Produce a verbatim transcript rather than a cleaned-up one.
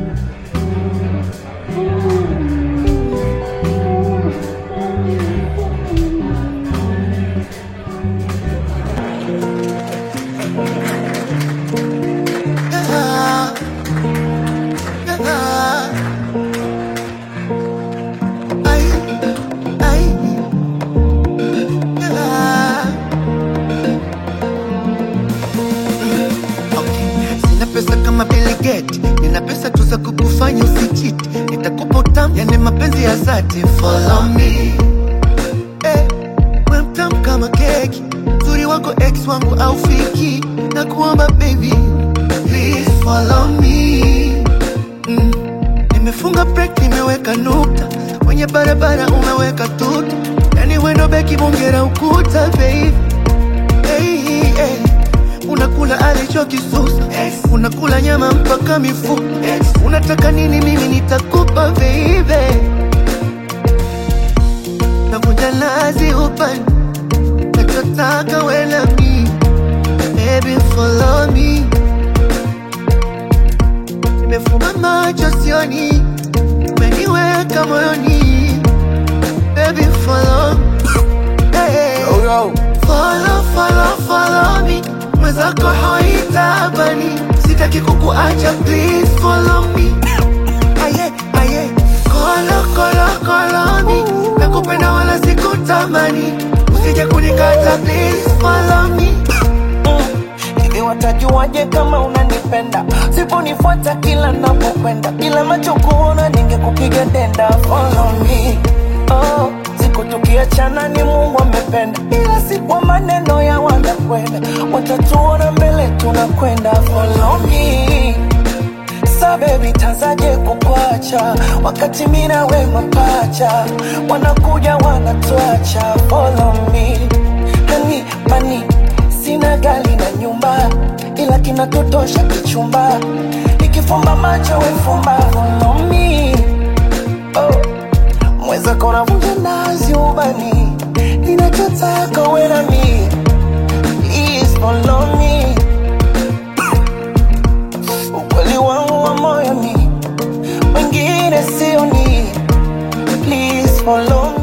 Nina pesa tu za kukufanya usichiti, nitakupa utamu, yani mapenzi ya dhati. Follow me, eh, we mtamu kama keki, uzuri wako ex wangu au fiki, na kuomba baby, please follow me. mm. Nimefunga break, nimeweka nukta, kwenye barabara umeweka tuta, yani wendo beki bongera ukuta baby. Hey, hey. Unakula alichokisusa, unakula nyama mpaka mifupa. Unataka nini mimi nitakupa baby. Nakuja nazi upani, nachotaka we na mi, baby follow me. Nimefunga macho sioni, umeniweka moyoni, baby follow me. Hey, yo, yo. Follow, follow, follow me. Mwezako haitabani, sitaki kukuacha, please follow me. Aye, aye, kolo, kolo, kolo me. Nakupenda wala sikutamani, usije kunikata, please follow me. Hivi watajuaje kama unanipenda? Siponifuata kila napokwenda, bila macho kuona ningekupiga denda. Follow me, oh, siku tukiachana ni Mungu amependa, ila si kwa maneno ya wanakwenda, watatuona mbele tunakwenda. Follow me, sa baby tanzaje kukwacha, wakati mina we mapacha, wanakuja wanatuacha. Follow me, honey, money, sina gali na nyumba, ila kinatotosha kichumba, ikifumba macho we fumba. Follow me, oh, mweza kona vunja nazi ubani, ninachotaka we na mi, please follow me. Ukweli wangu wa moyo ni wengine sioni, please follow me.